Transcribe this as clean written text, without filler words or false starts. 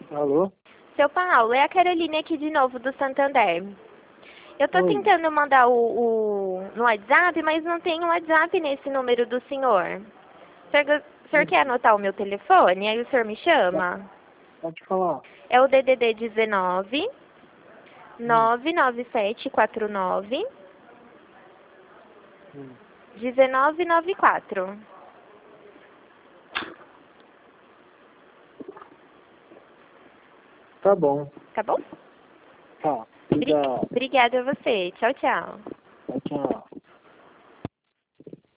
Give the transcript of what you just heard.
Alô? Seu Paulo, é a Caroline aqui de novo do Santander. Eu tô Oi. tentando mandar no WhatsApp, mas não tem um WhatsApp nesse número do senhor. O senhor quer anotar o meu telefone? Aí o senhor me chama? Pode falar. É o DDD 19 99749 Hum. 1994. Tá bom. Tá bom? Tá. Obrigado. Obrigada a você. Tchau, tchau. Tchau, tchau.